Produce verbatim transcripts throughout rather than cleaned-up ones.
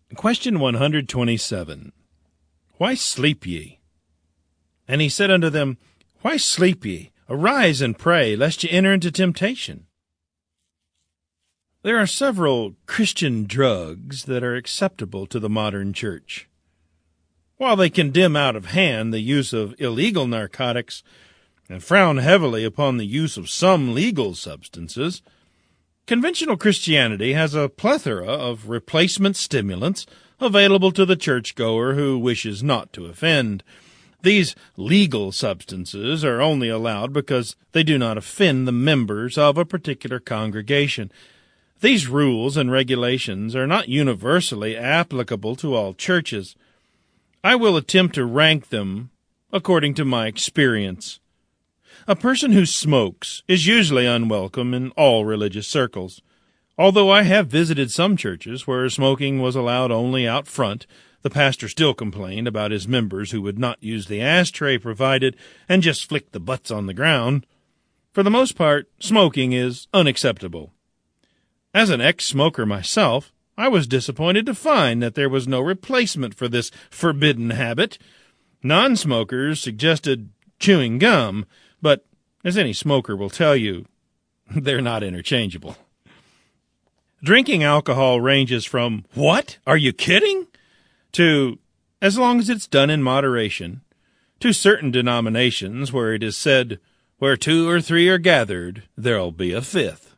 Question one hundred twenty-seven. Why sleep ye? And he said unto them, Why sleep ye? Arise and pray, lest ye enter into temptation. There are several Christian drugs that are acceptable to the modern church. While they condemn out of hand the use of illegal narcotics and frown heavily upon the use of some legal substances, conventional Christianity has a plethora of replacement stimulants available to the churchgoer who wishes not to offend. These legal substances are only allowed because they do not offend the members of a particular congregation. These rules and regulations are not universally applicable to all churches. I will attempt to rank them according to my experience. A person who smokes is usually unwelcome in all religious circles. Although I have visited some churches where smoking was allowed only out front, the pastor still complained about his members who would not use the ashtray provided and just flick the butts on the ground. For the most part, smoking is unacceptable. As an ex-smoker myself, I was disappointed to find that there was no replacement for this forbidden habit. Non-smokers suggested chewing gum, but as any smoker will tell you, they're not interchangeable. Drinking alcohol ranges from, "What? Are you kidding?" to, as long as it's done in moderation, to certain denominations where it is said, "Where two or three are gathered, there'll be a fifth."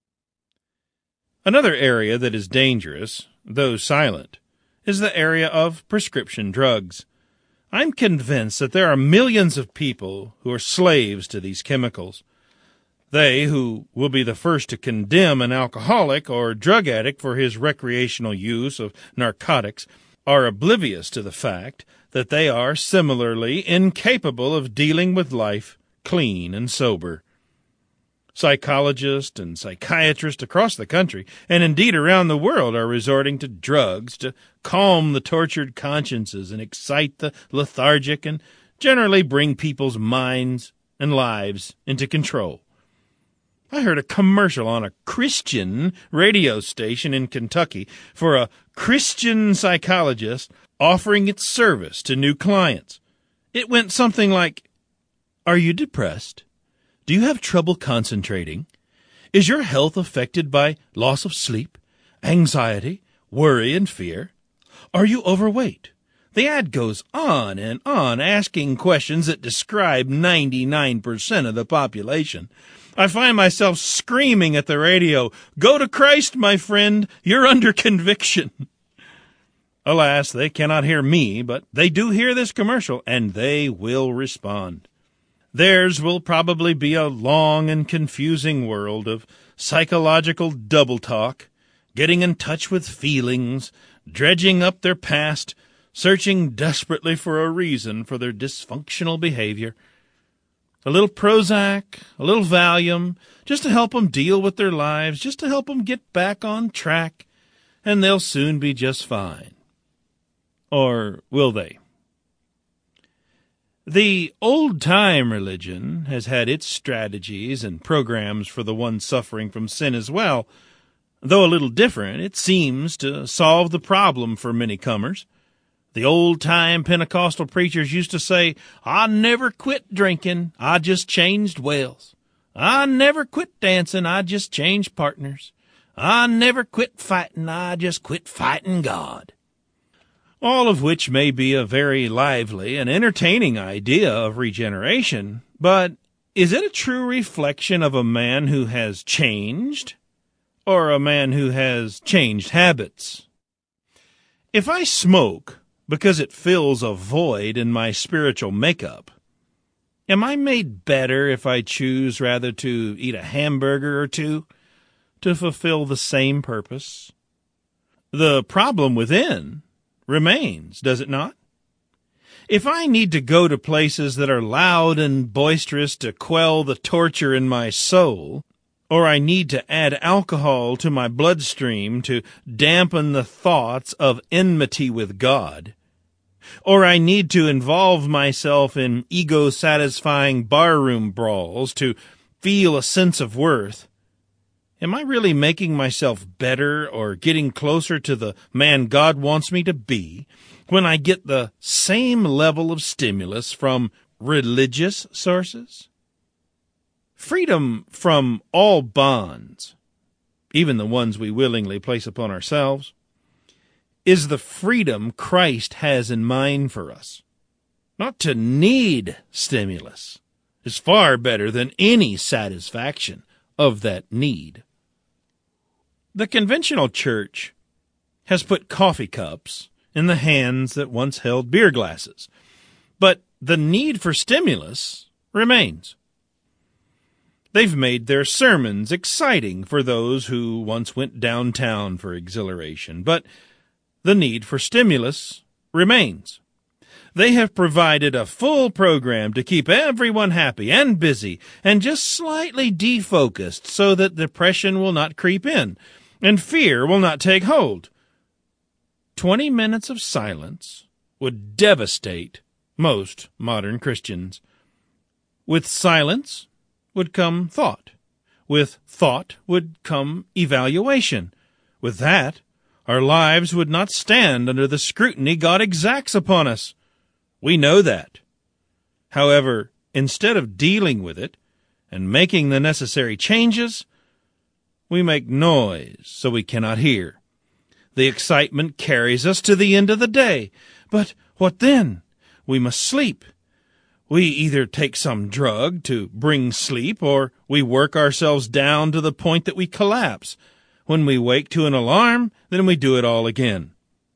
Another area that is dangerous, though silent, is the area of prescription drugs. I'm convinced that there are millions of people who are slaves to these chemicals. They who will be the first to condemn an alcoholic or drug addict for his recreational use of narcotics are oblivious to the fact that they are similarly incapable of dealing with life clean and sober. Psychologists and psychiatrists across the country, and indeed around the world, are resorting to drugs to calm the tortured consciences and excite the lethargic and generally bring people's minds and lives into control. I heard a commercial on a Christian radio station in Kentucky for a Christian psychologist offering its service to new clients. It went something like, "Are you depressed? Do you have trouble concentrating? Is your health affected by loss of sleep, anxiety, worry, and fear? Are you overweight?" The ad goes on and on, asking questions that describe ninety-nine percent of the population. I find myself screaming at the radio, "Go to Christ, my friend, you're under conviction." Alas, they cannot hear me, but they do hear this commercial, and they will respond. Theirs will probably be a long and confusing world of psychological double talk, getting in touch with feelings, dredging up their past, searching desperately for a reason for their dysfunctional behavior. A little Prozac, a little Valium, just to help them deal with their lives, just to help them get back on track, and they'll soon be just fine. Or will they? The old-time religion has had its strategies and programs for the one suffering from sin as well. Though a little different, it seems to solve the problem for many comers. The old-time Pentecostal preachers used to say, "I never quit drinking, I just changed wells. I never quit dancing, I just changed partners. I never quit fighting, I just quit fighting God." All of which may be a very lively and entertaining idea of regeneration, but is it a true reflection of a man who has changed, or a man who has changed habits? If I smoke because it fills a void in my spiritual makeup, am I made better if I choose rather to eat a hamburger or two to fulfill the same purpose? The problem within remains, does it not? If I need to go to places that are loud and boisterous to quell the torture in my soul, or I need to add alcohol to my bloodstream to dampen the thoughts of enmity with God, or I need to involve myself in ego-satisfying barroom brawls to feel a sense of worth, Am I really making myself better or getting closer to the man God wants me to be when I get the same level of stimulus from religious sources? Freedom from all bonds, even the ones we willingly place upon ourselves, is the freedom Christ has in mind for us. Not to need stimulus is far better than any satisfaction of that need. The conventional church has put coffee cups in the hands that once held beer glasses, but the need for stimulus remains. They've made their sermons exciting for those who once went downtown for exhilaration, but the need for stimulus remains. They have provided a full program to keep everyone happy and busy and just slightly defocused so that depression will not creep in and fear will not take hold. Twenty minutes of silence would devastate most modern Christians. With silence would come thought. With thought would come evaluation. With that, our lives would not stand under the scrutiny God exacts upon us. We know that. However, instead of dealing with it and making the necessary changes, we make noise so we cannot hear. The excitement carries us to the end of the day. But what then? We must sleep. We either take some drug to bring sleep, or we work ourselves down to the point that we collapse. When we wake to an alarm, then we do it all again.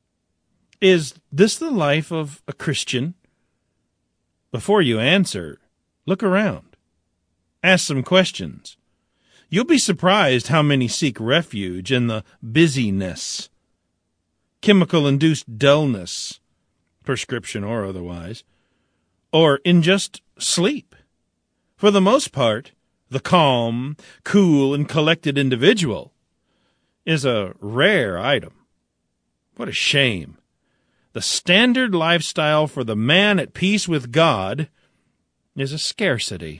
Is this the life of a Christian? Before you answer, look around. Ask some questions. You'll be surprised how many seek refuge in the busyness, chemical-induced dullness, prescription or otherwise, or in just sleep. For the most part, the calm, cool, and collected individual is a rare item. What a shame. The standard lifestyle for the man at peace with God is a scarcity.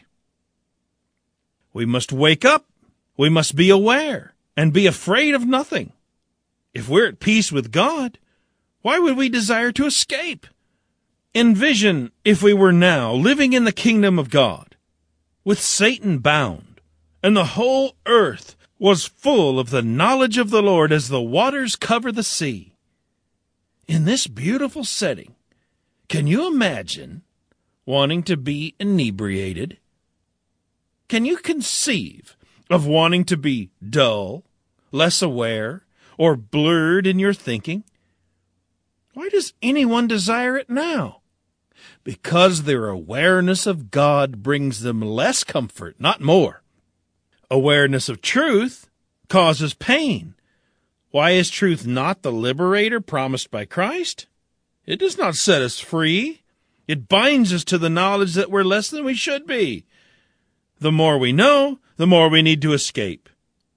We must wake up. We must be aware and be afraid of nothing. If we're at peace with God, why would we desire to escape? Envision if we were now living in the kingdom of God, with Satan bound, and the whole earth was full of the knowledge of the Lord as the waters cover the sea. In this beautiful setting, can you imagine wanting to be inebriated? Can you conceive of wanting to be dull, less aware, or blurred in your thinking? Why does anyone desire it now? Because their awareness of God brings them less comfort, not more. Awareness of truth causes pain. Why is truth not the liberator promised by Christ? It does not set us free. It binds us to the knowledge that we're less than we should be. The more we know, the more we need to escape.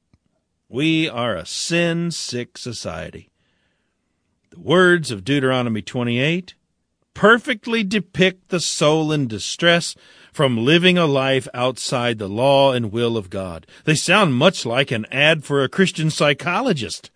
We are a sin-sick society. The words of Deuteronomy twenty-eight perfectly depict the soul in distress from living a life outside the law and will of God. They sound much like an ad for a Christian psychologist.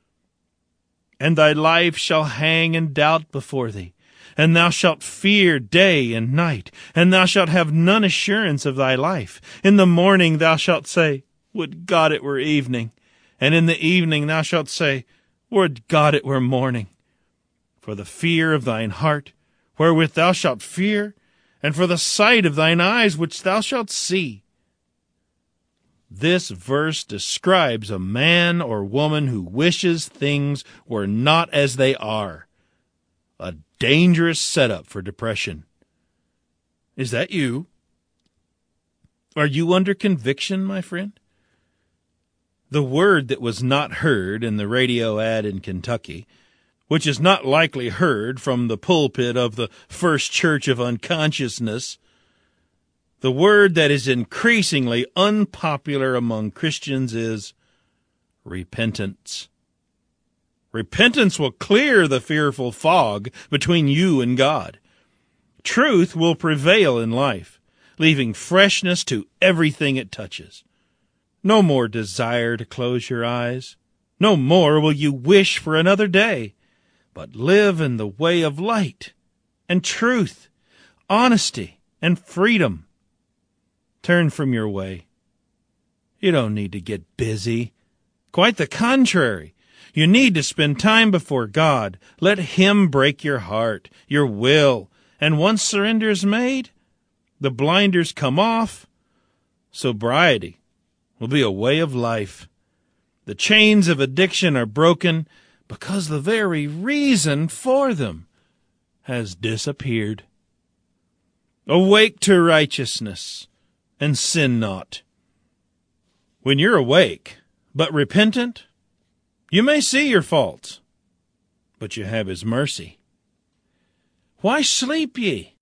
And thy life shall hang in doubt before thee, and thou shalt fear day and night, and thou shalt have none assurance of thy life. In the morning thou shalt say, Would God it were evening. And in the evening thou shalt say, Would God it were morning. For the fear of thine heart, wherewith thou shalt fear, and for the sight of thine eyes which thou shalt see. This verse describes a man or woman who wishes things were not as they are. A dangerous setup for depression. Is that you? Are you under conviction, my friend? The word that was not heard in the radio ad in Kentucky, which is not likely heard from the pulpit of the First Church of Unconsciousness, the word that is increasingly unpopular among Christians is repentance. Repentance will clear the fearful fog between you and God. Truth will prevail in life, leaving freshness to everything it touches. No more desire to close your eyes. No more will you wish for another day, but live in the way of light and truth, honesty and freedom. Turn from your way. You don't need to get busy. Quite the contrary. You need to spend time before God. Let Him break your heart, your will, and once surrender is made, the blinders come off. Sobriety will be a way of life. The chains of addiction are broken because the very reason for them has disappeared. Awake to righteousness and sin not. When you're awake but repentant, you may see your faults, but you have His mercy. Why sleep ye?